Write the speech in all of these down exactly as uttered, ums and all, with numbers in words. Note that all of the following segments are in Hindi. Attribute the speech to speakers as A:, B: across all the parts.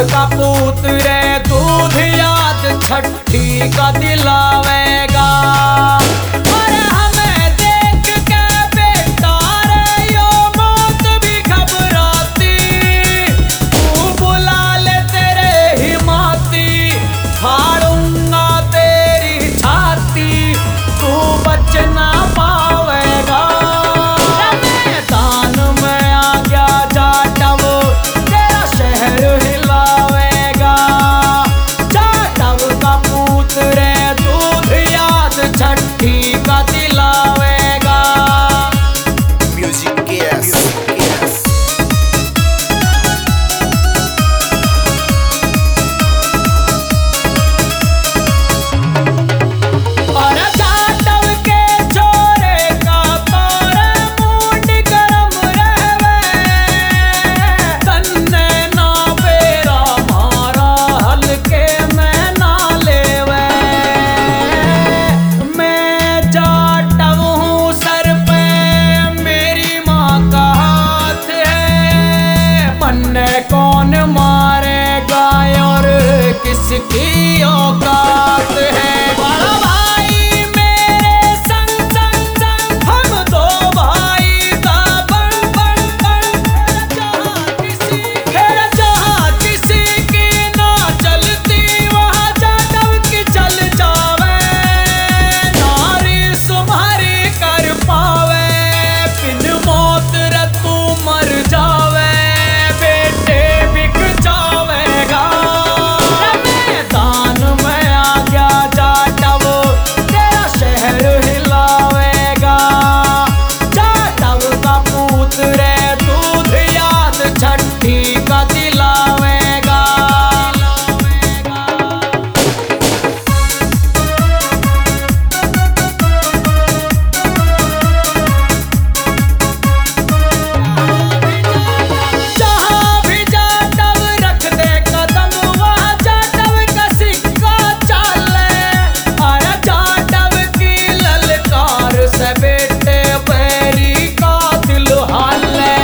A: का पूत रे दूध याद छठी का दिलावेगा। अरे हमें देख के बेटा रे यो मौत भी घबराती, तू बुला ले तेरे हिमाती, फाड़ूंगा तेरी छाती, तू बच ना पावेगा। मैदान में आ गया जाटव, तेरा शहर हिलावेगा। जाटव का पूत रे दूध याद छठी का दिलावेगा।
B: Music Yes. Yes.
A: और जाटव के छोरे का तोरे मूड गरम रहवे, तन्ने ना बेरा मारा हल्के में ना लेवे। मैं जाटव हूँ सर पे मेरी माँ का हाथ है, मन्ने कौन मारेगा और किसकी औकात है। बड़ा भाई मेरे संग संग संग, हम दो भाई का बन बन बन। जहाँ किसी फिर जहाँ किसी की ना चलती, वहाँ जाटव की चल जावे। नारी सुमारी कर पावे, बिन मौत रे तू मर जावे, बेटे बिक जावेगा। मैदान में आ गया जाटव, तेरा शहर हिलावेगा। जाटव का पूत रे दूध याद छठी का दिलावेगा। जहाँ भी जाटव रख दे कदम, वहाँ जाटव का सिक्का चाले। अरे जाटव की ललकार से बेटे बैरी का दिल हाले।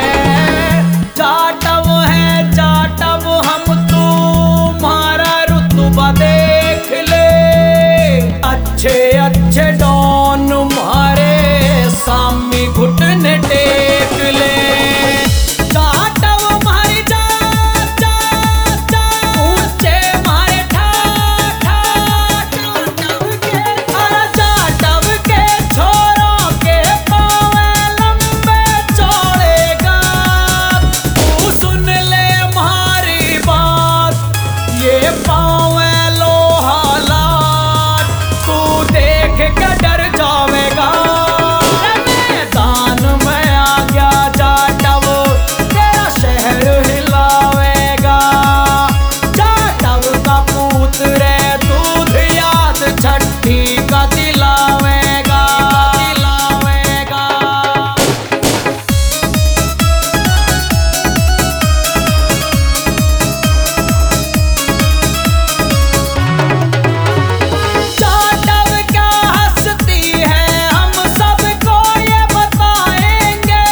A: जाटव है जाटव हम, तुम्हारा रुतबा देख ले। अच्छे अच्छे डॉन मारे सामी घुटने टेक ले। जाटव मारी जा जा जा, ऊंचे मारे ठा ठा। जाटव के अरे जाटव के छोरों के पाँव लंबे चौड़ेगा। तू सुन ले मारी बात, ये पाँव लोहा लाट, तू देख के डर जावेगा। मैदान में आ गया जाटव, तेरा शहर हिलावेगा। जाटव का पूत रे दूध याद छठी का दिलावेगा दिलावेगा। जाटव क्या हंसती है, हम सबको ये बताएंगे।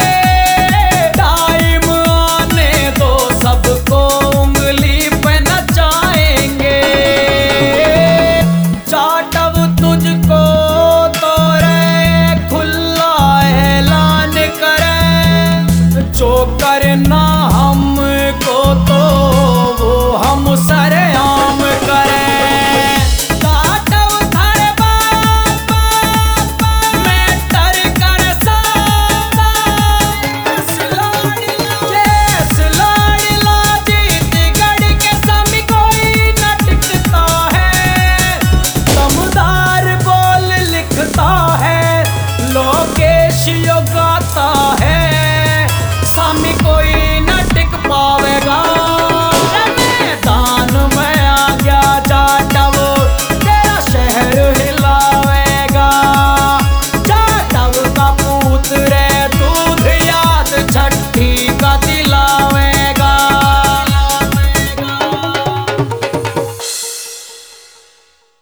A: टाइम आने दो सबको, उंगली पे नचाएंगे। जाटव तुझको तो रे खुला ऐलान करे, जो करना